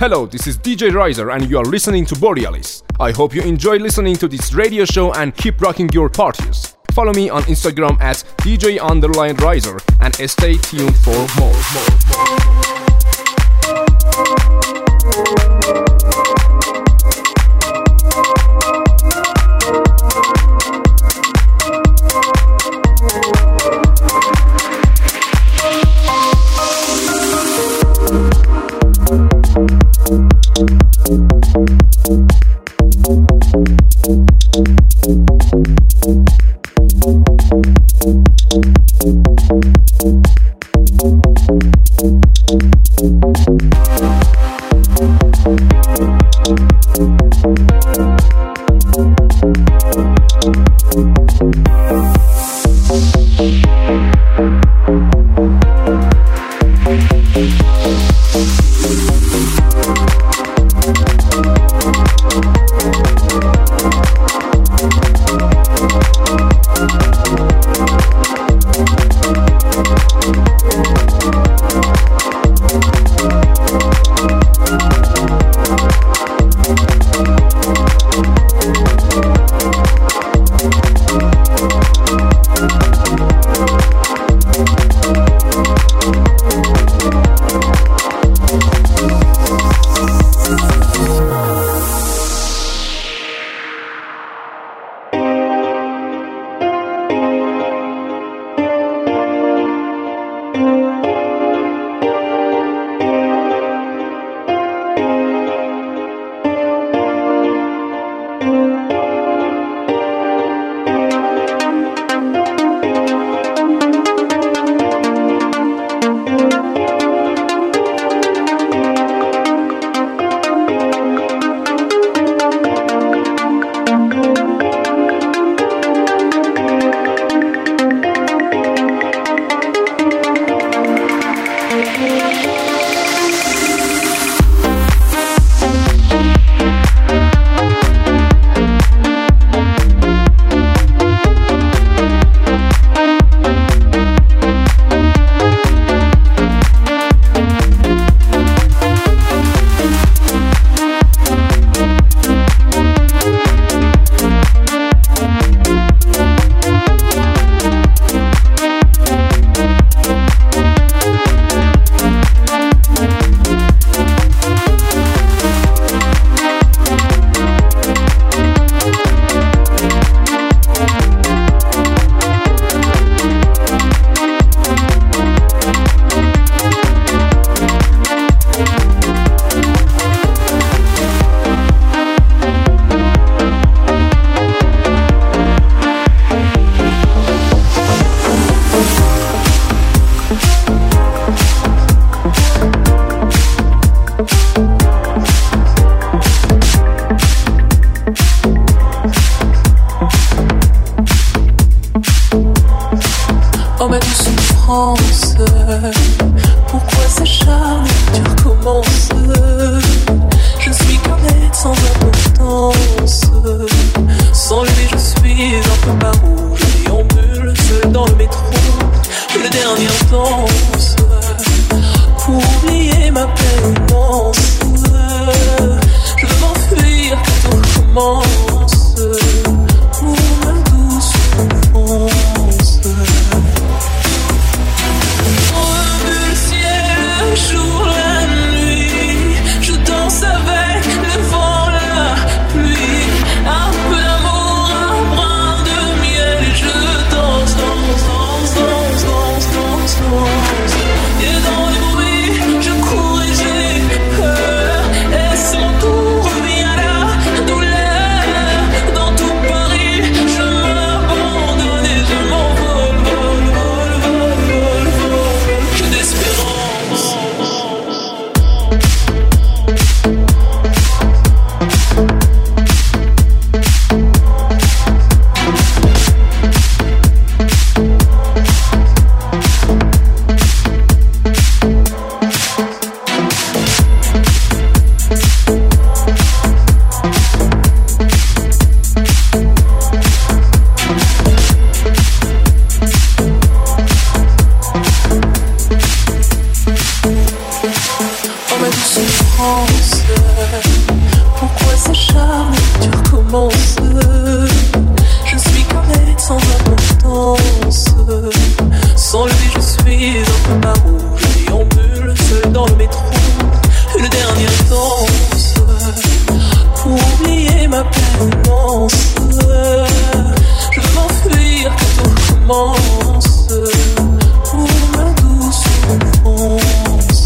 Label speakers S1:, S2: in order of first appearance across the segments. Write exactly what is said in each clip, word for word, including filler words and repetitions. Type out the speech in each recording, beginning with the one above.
S1: Hello, this is D J Riser and you are listening to Borealis. I hope you enjoy listening to this radio show and keep rocking your parties. Follow me on Instagram at D J underline Riser and stay tuned for more. more, more.
S2: Bulle prise entre ma rouge. Je déambule seul dans le métro, une dernière danse pour oublier ma pénance. Je veux m'enfuir quand tout commence pour ma douce enfance.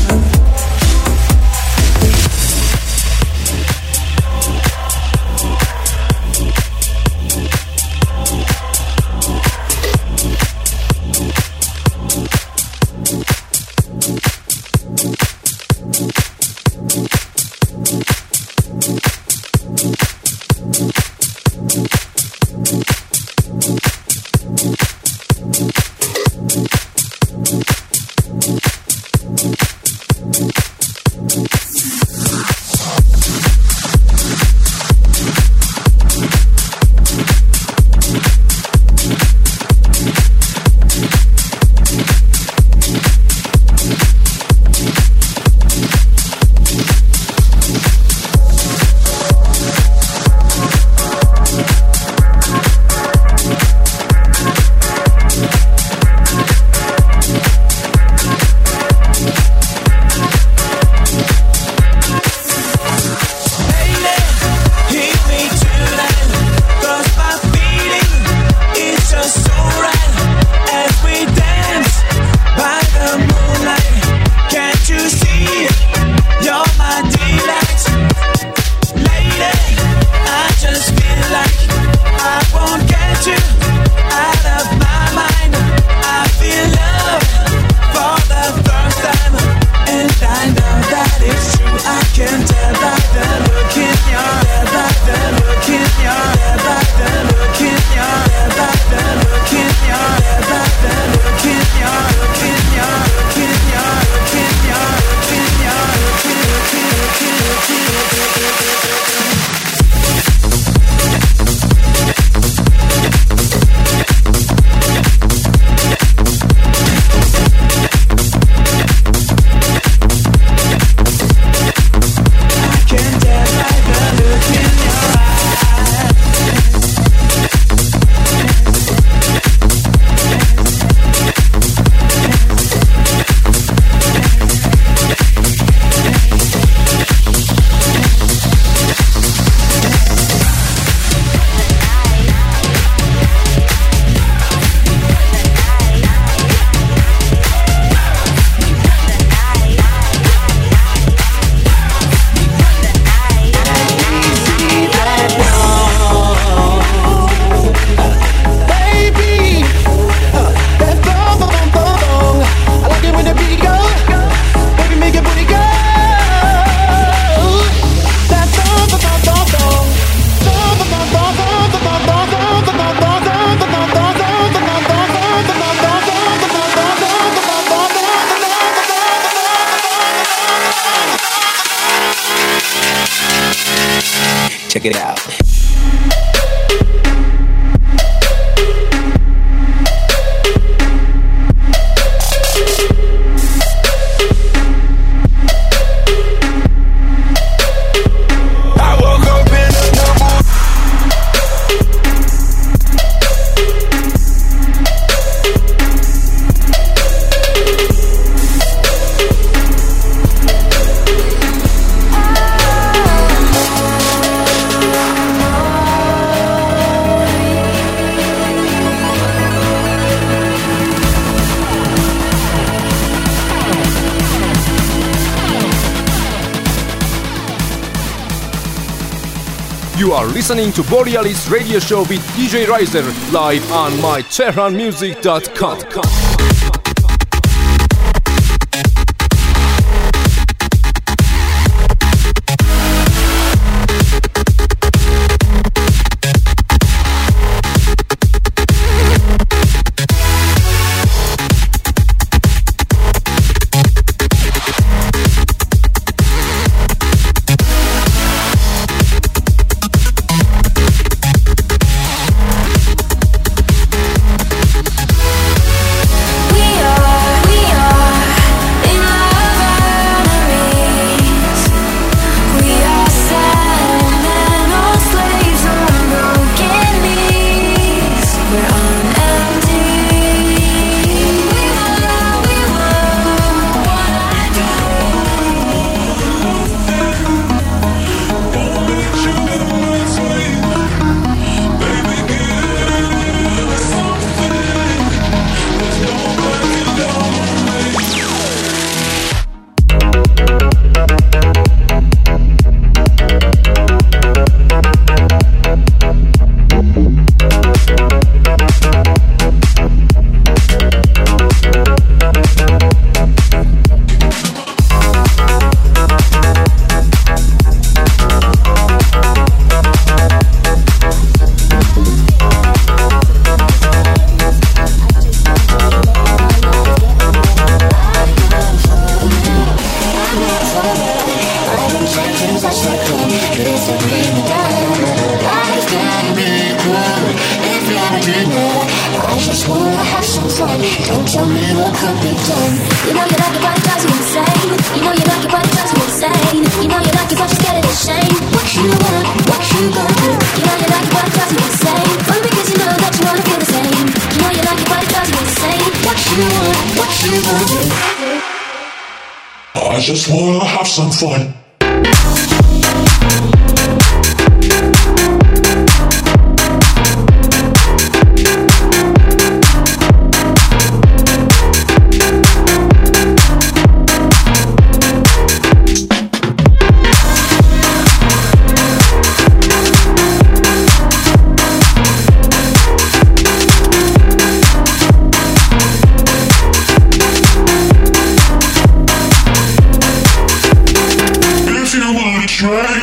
S3: Check it out.
S1: You are listening to Borealis Radio Show with D J Riser live on my Tehran Music dot com.
S4: could be done. You know you like it, but it drives you insane. You know you like it, but it drives you insane. You know you like it, but you're scared of the shame. What you want, what you gonna do? You know you like it, but it drives you insane. Fun because you know that you wanna feel the same. You know you like it, but it drives you insane. What you want, what you gonna do?
S5: I just wanna have some fun. Try.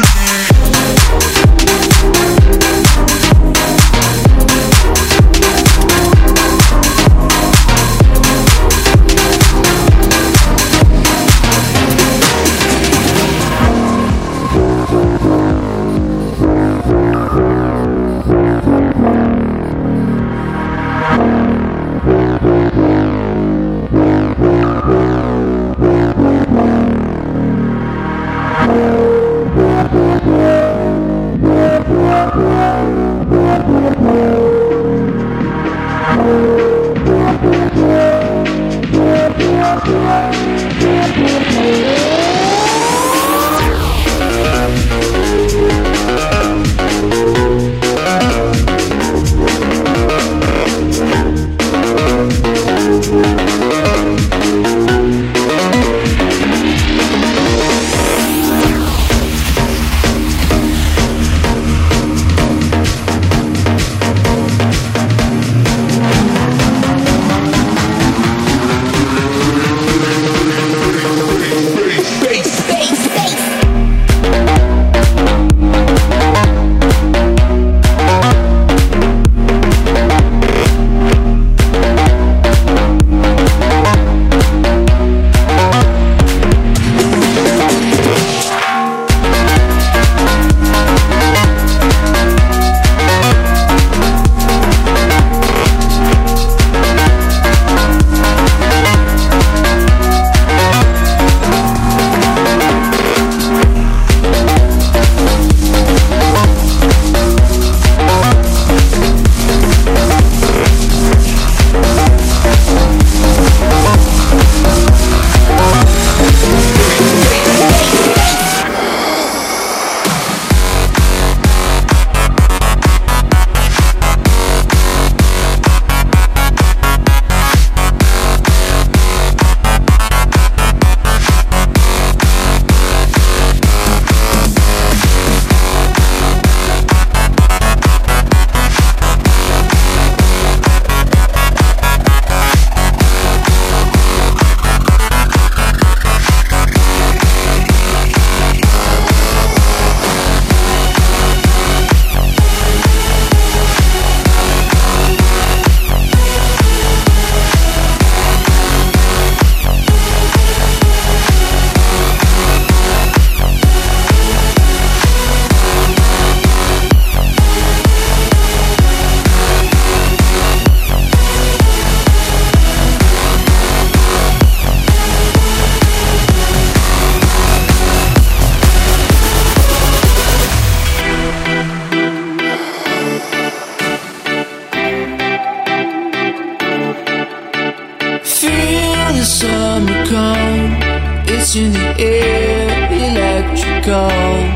S2: in the air, electrical.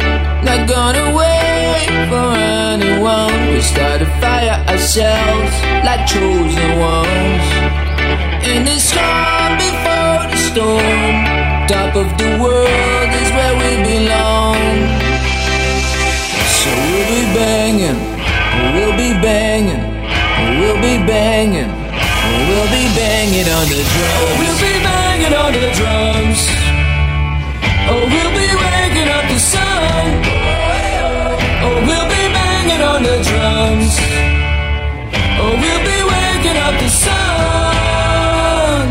S2: Not gonna wait for anyone. We start a fire ourselves like chosen ones. In this calm before the storm, top of the world is where we belong. So we'll be banging, we'll be banging, we'll be banging, we'll be banging on the drums. We'll be banging on the drums. Oh, we'll be waking up the sun. Oh, we'll be banging on the drums. Oh, we'll be waking up the sun.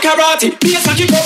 S2: karate, bass I kick up.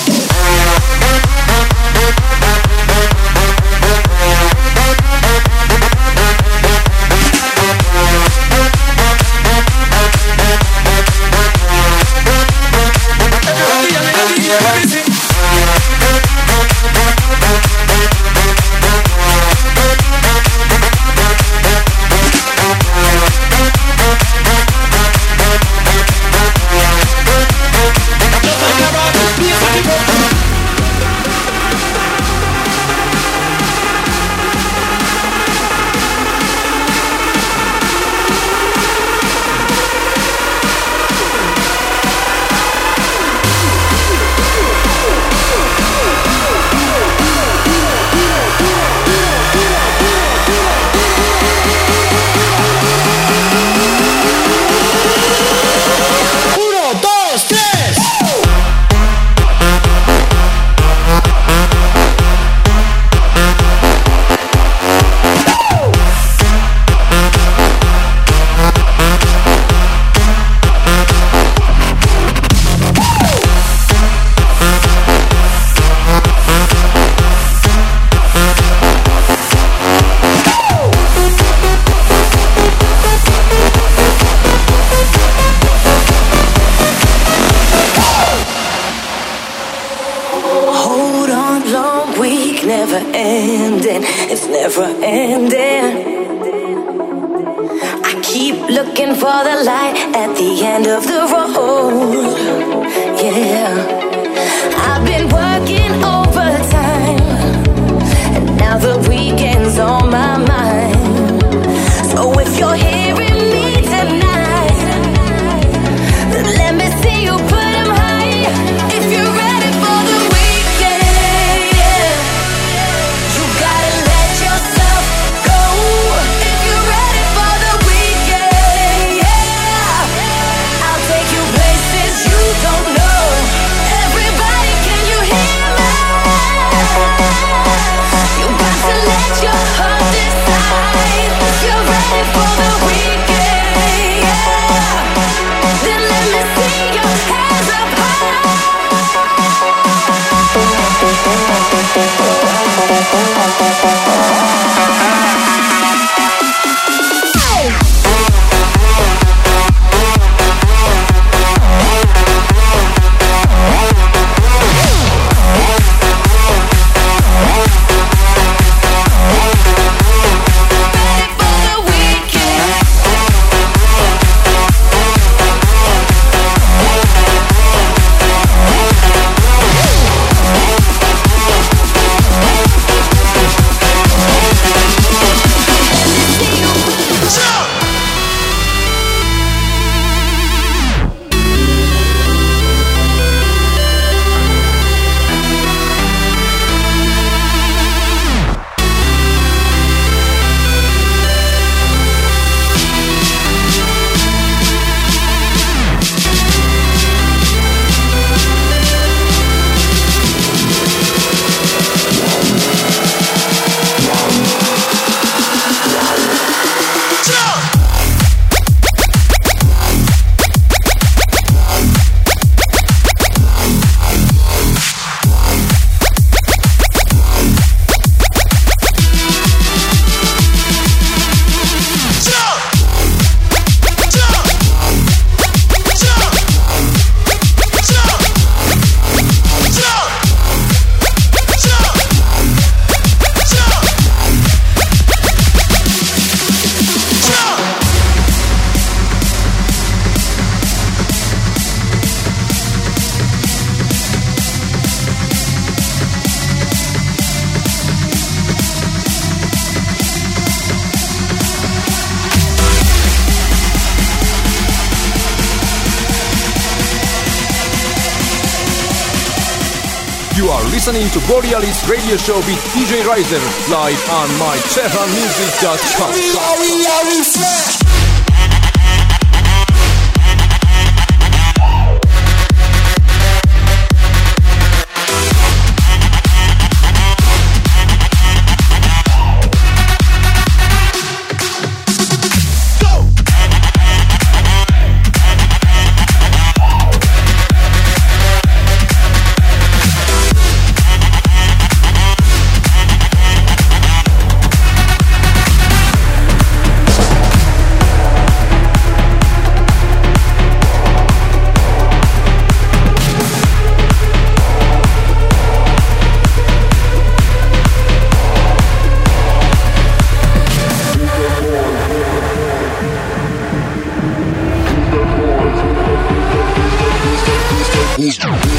S1: You are listening to Borealis Radio Show with D J Riser live on my tehran music dot com.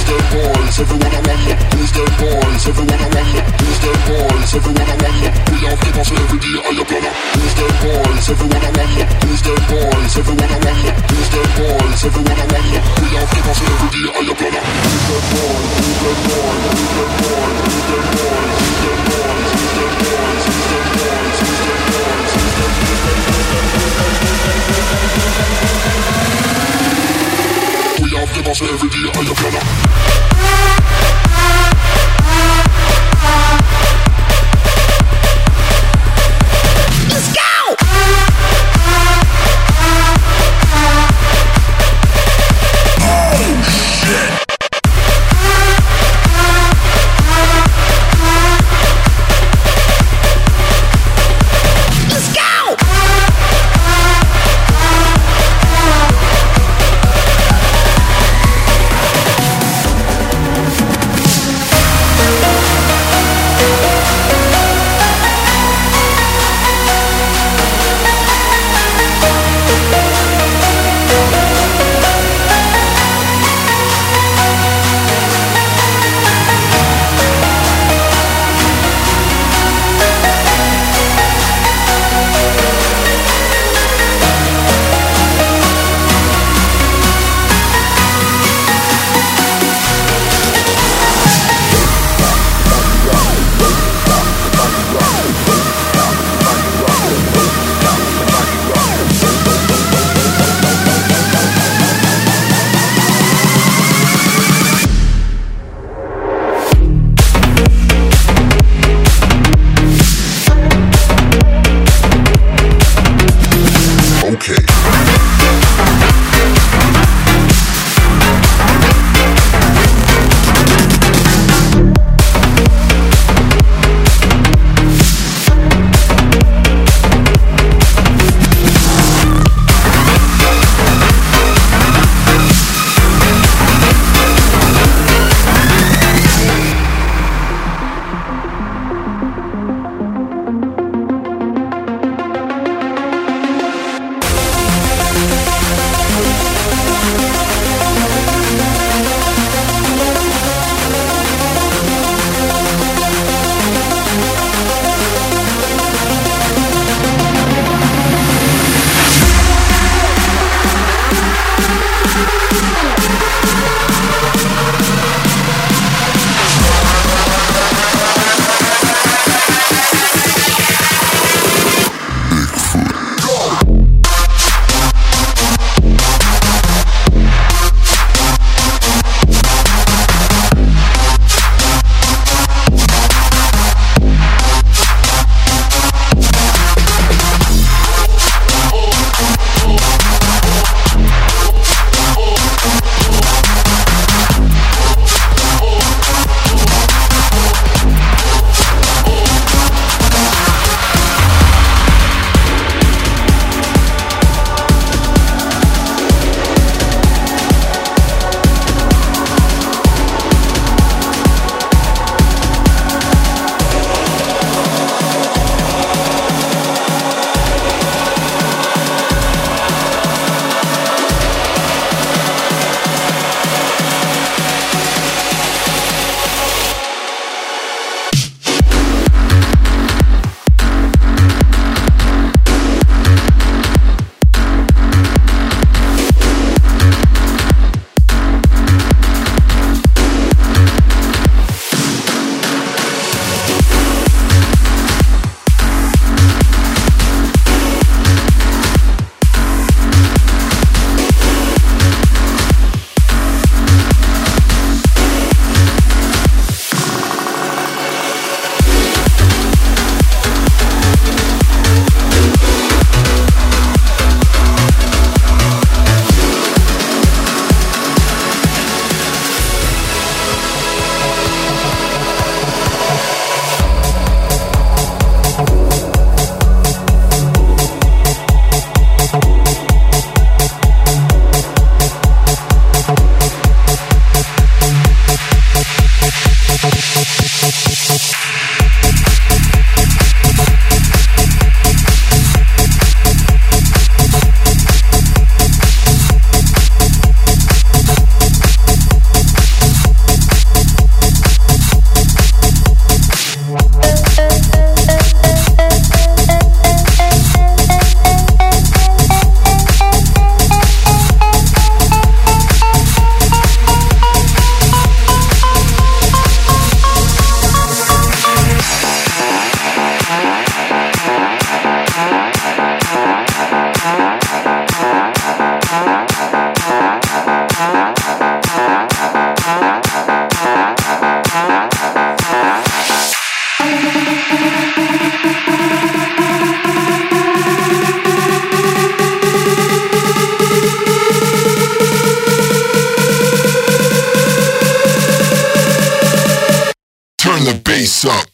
S5: Who's them boys? Everyone I wonder. Who's them boys? Everyone I wonder. Who's them boys? Everyone I wonder. We have to pass every day I a planner. Who's them boys? Everyone I wonder. Who's them boys? Everyone I wonder. Who's them boys? Everyone I wonder. We have to pass every day I a planner. Who's them boys? Who's them boys? Who's them boys? Who's them boys? Who's them boys? Who's them boys? Who's them boys? Who's them boys? Who's them boys? We have to pass every day I a planner. bass up.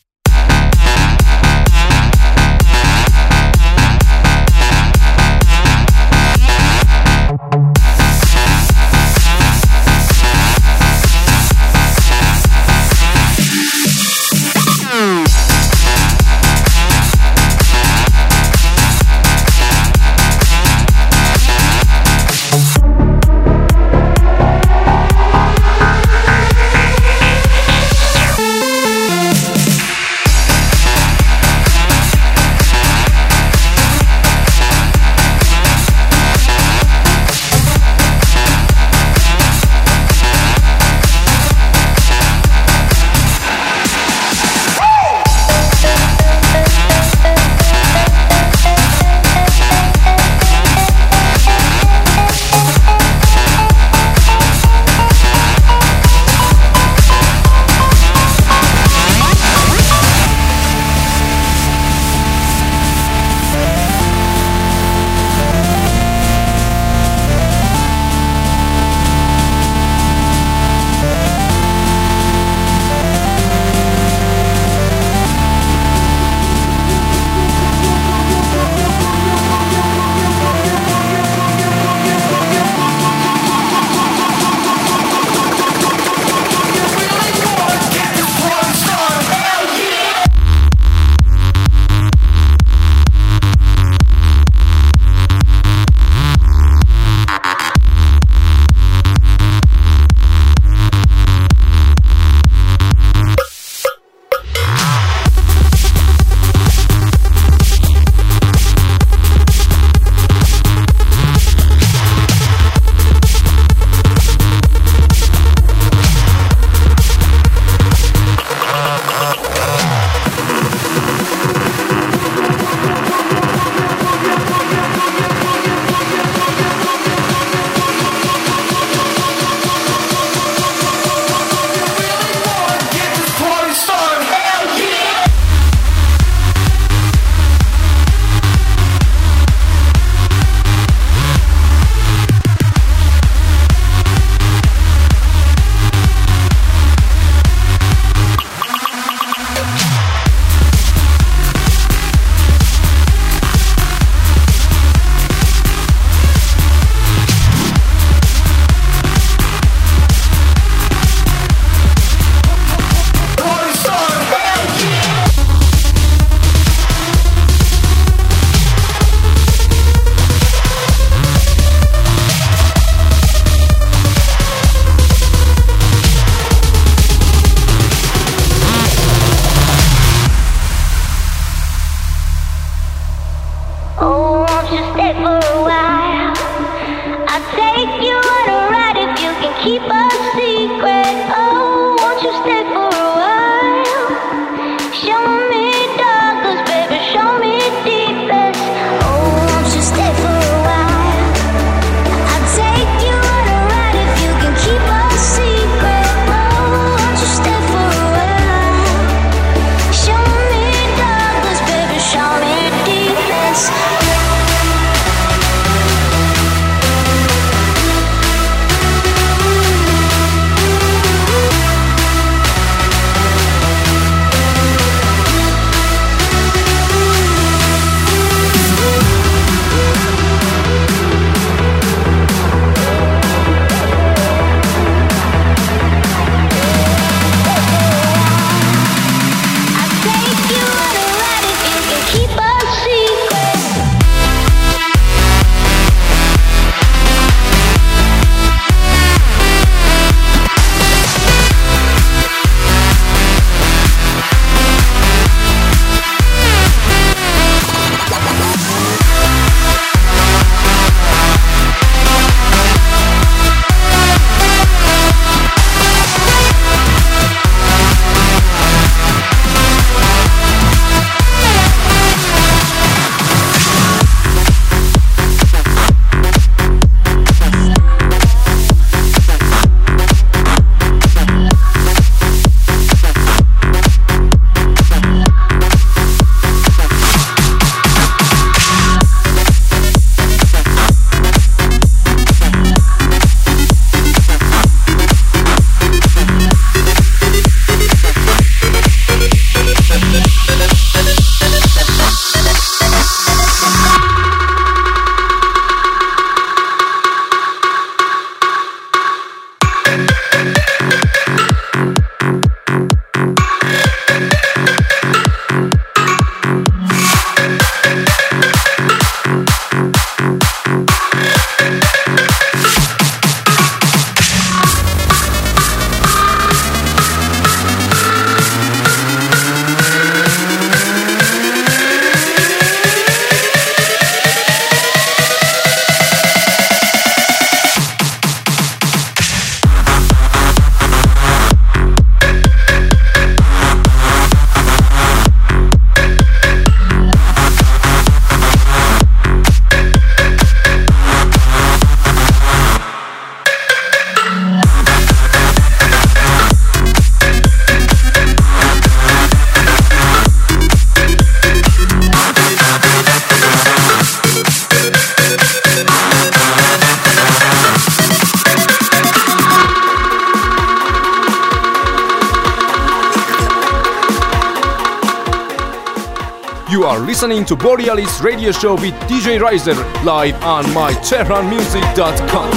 S1: You are listening to Borealis Radio Show with D J Riser live on my tehran music dot com.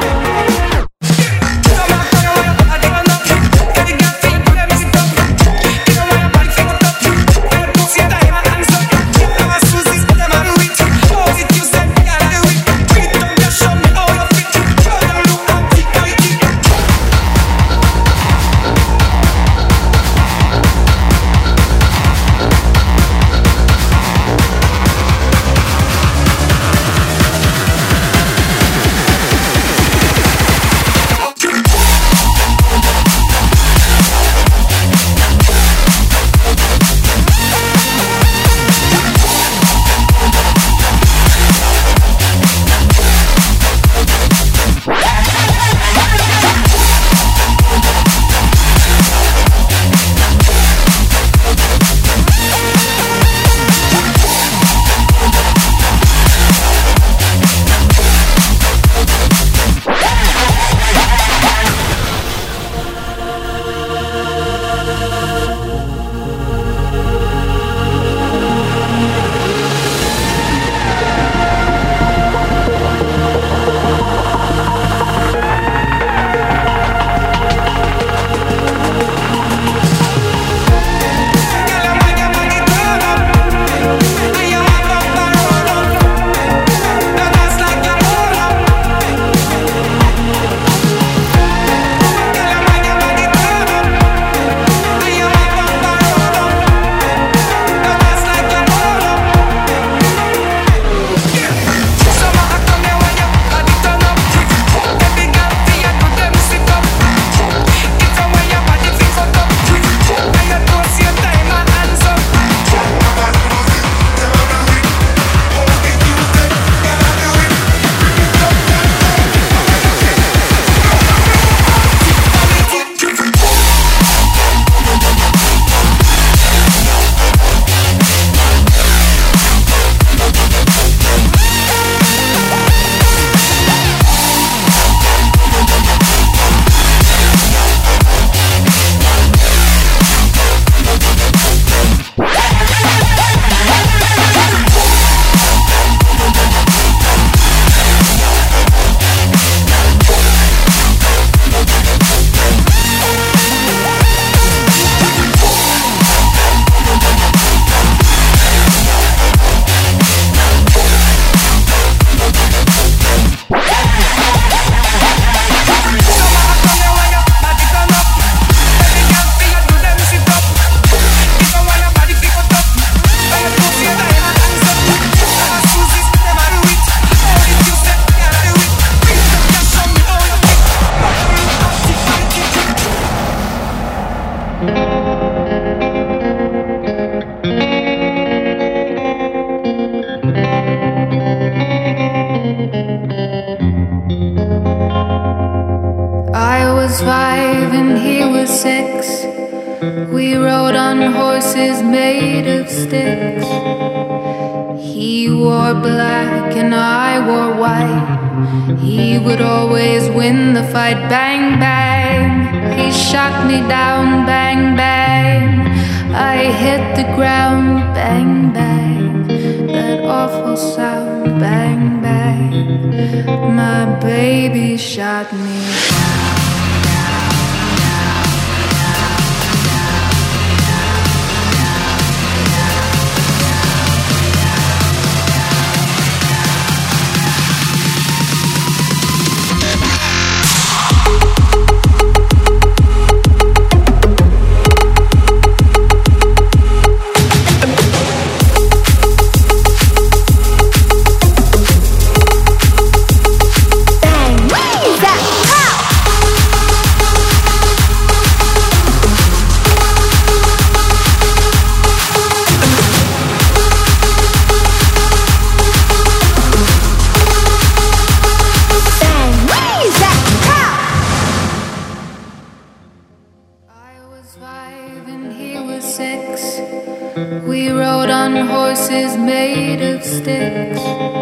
S6: We rode on horses made of sticks.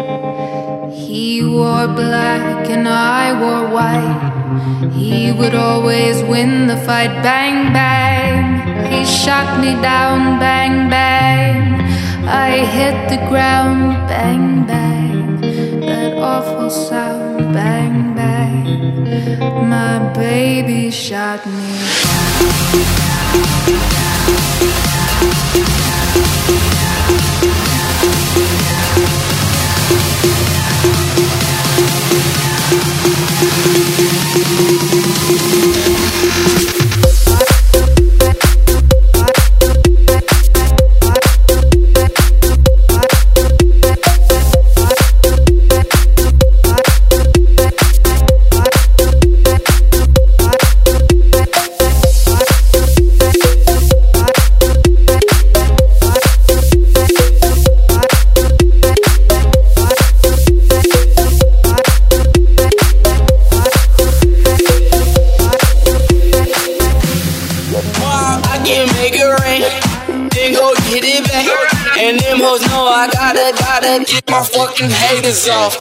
S6: He wore black and I wore white. He would always win the fight. Bang, bang. He shot me down. Bang, bang. I hit the ground, bang, bang. That awful sound, bang, bang. My baby shot me
S2: get my fucking haters off.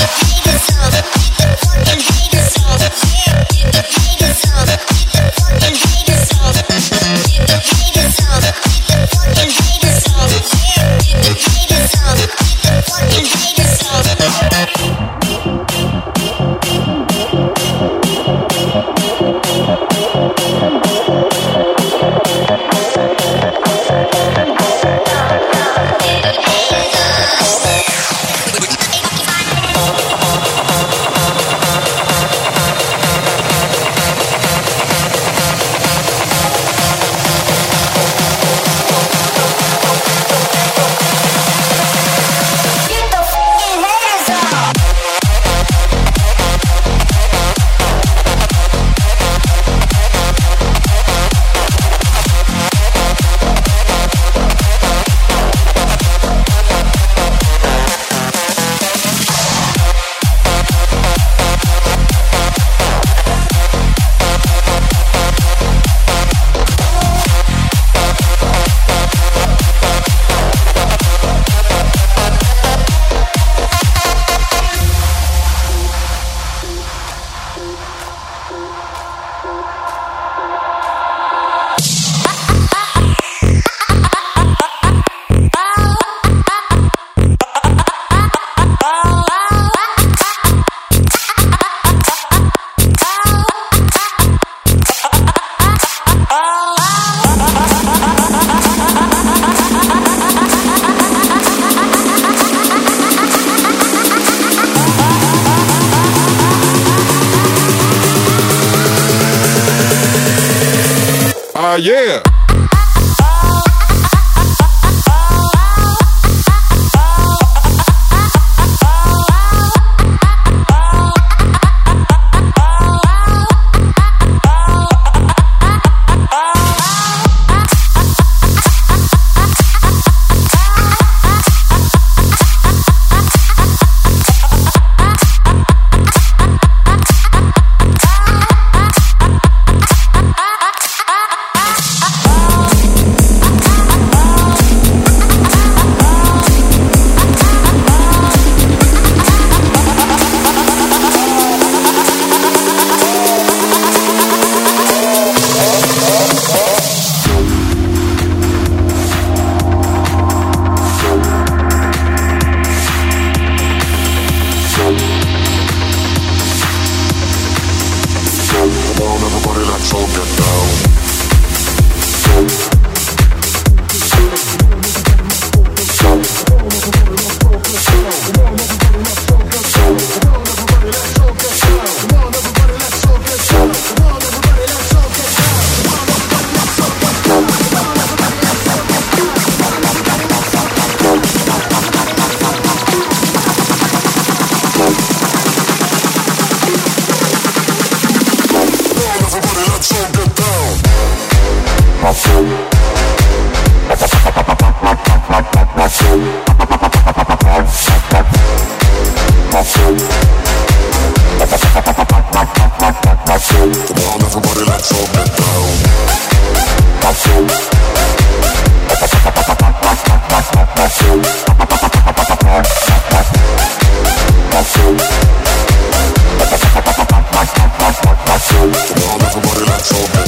S5: Ah, yeah.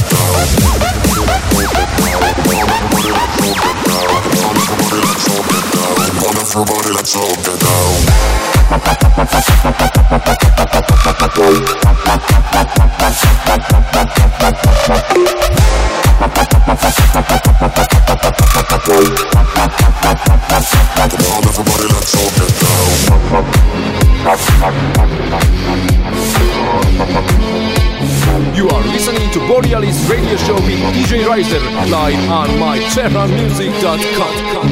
S5: Everybody let's all get down. let's all get down. Come on, everybody, let's all get down.
S1: You are listening to Borealis Radio Show with D J Riser live on my tehran music dot com.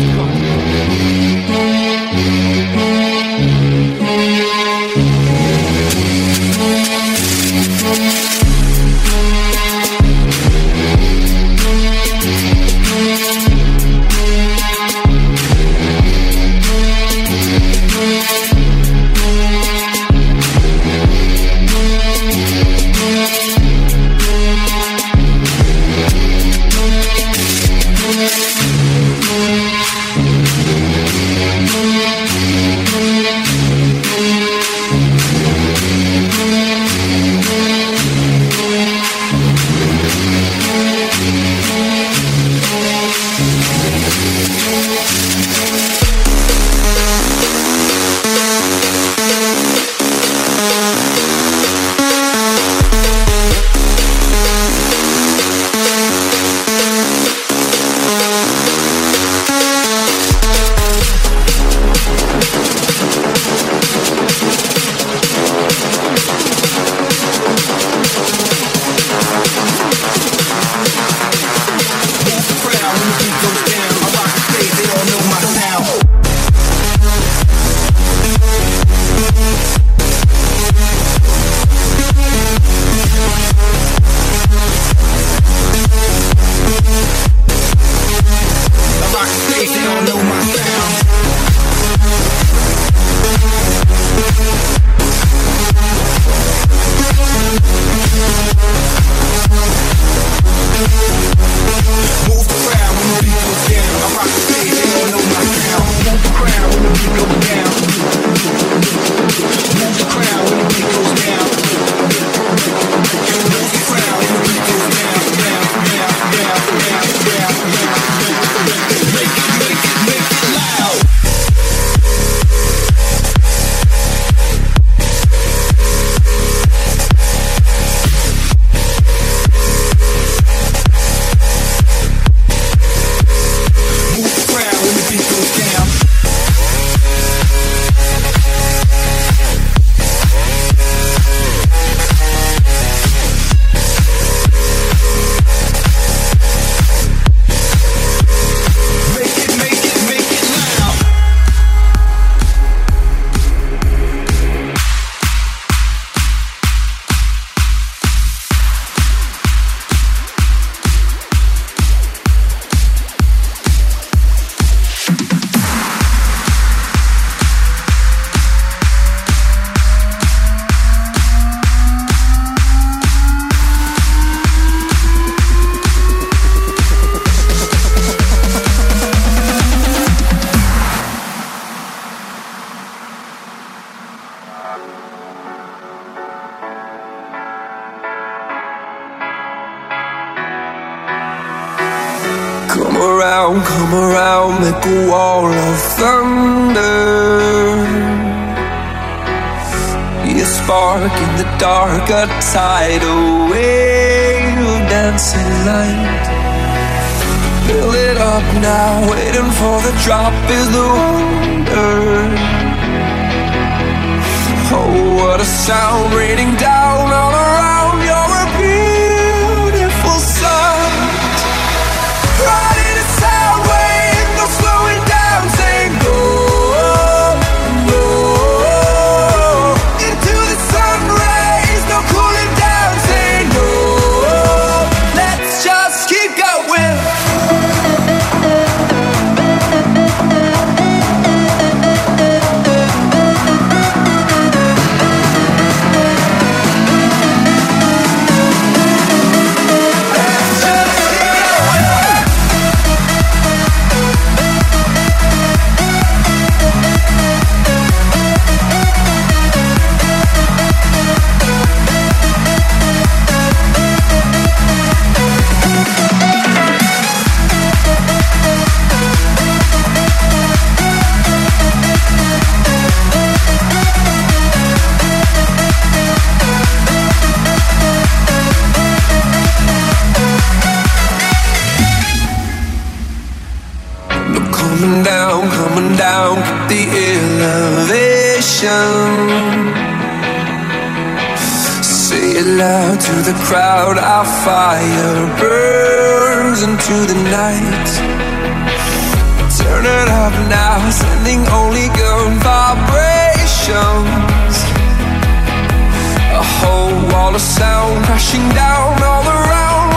S7: Come around, make a wall of thunder. Be a spark in the dark, a tidal wave of dancing light. Fill it up now, waiting for the drop is the wonder. Oh, what a sound raining down all around. You're a beautiful sight. Riding a sound wave, no slowing down, saying go, go into the sun rays, no cooling down, saying no. Let's just keep going. Say it loud to the crowd, our fire burns into the night. Turn it up now, sending only good vibrations. A whole wall of sound crashing down all around.